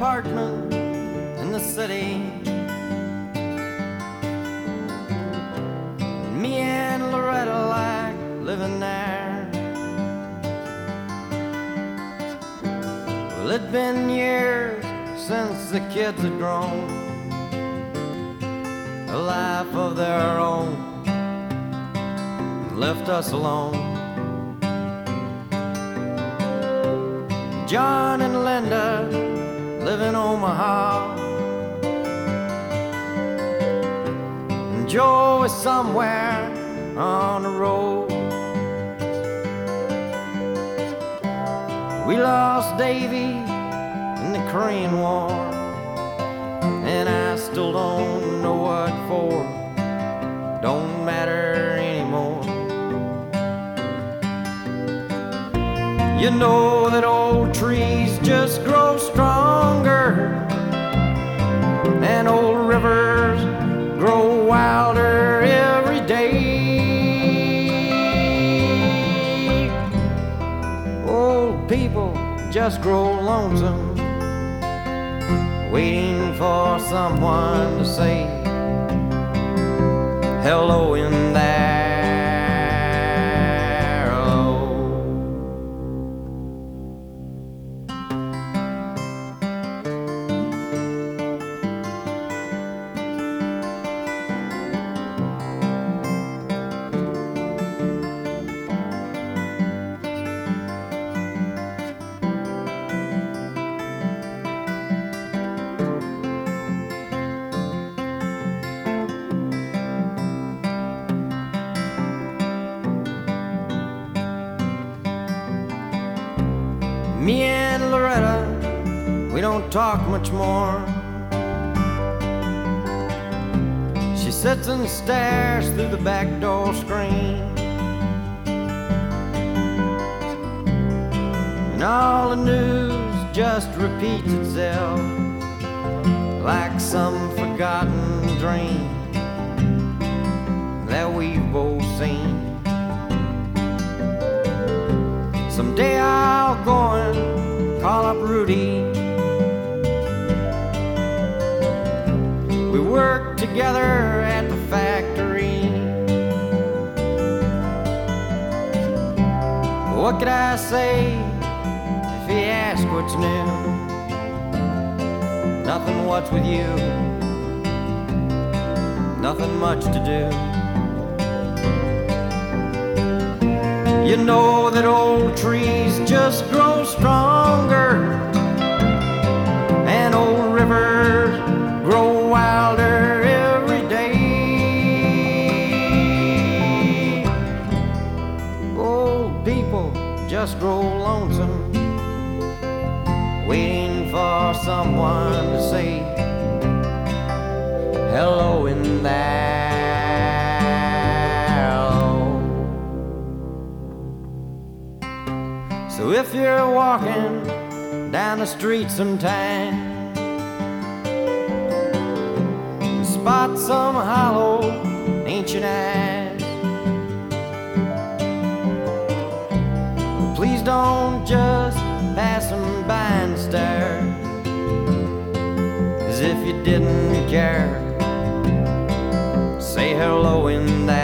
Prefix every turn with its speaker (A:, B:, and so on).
A: apartment in the city. Me and Loretta like living there. Well, it'd been years since the kids had grown a life of their own and left us alone. John and Linda live in Omaha, and Joe is somewhere on the road. We lost Davy in the Korean War, and I still don't know what for. Don't matter anymore. You know that old trees just grow stronger, and old rivers grow wilder every day. Old people just grow lonesome, waiting for someone to say hello in there. Me and Loretta, we don't talk much more. She sits and stares through the back door screen, and all the news just repeats itself like some forgotten dream that we've both seen. Someday I'll go and call up Rudy. We worked together at the factory. What could I say if he asked what's new? Nothing, what's with you? Nothing much to do. You know that old trees just grow stronger, and old rivers grow wilder every day. Old people just grow lonesome, waiting for someone to say hello in there. So if you're walking down the street sometime, spot some hollow ancient eyes, well, please don't just pass them by and stare as if you didn't care. Say hello in there.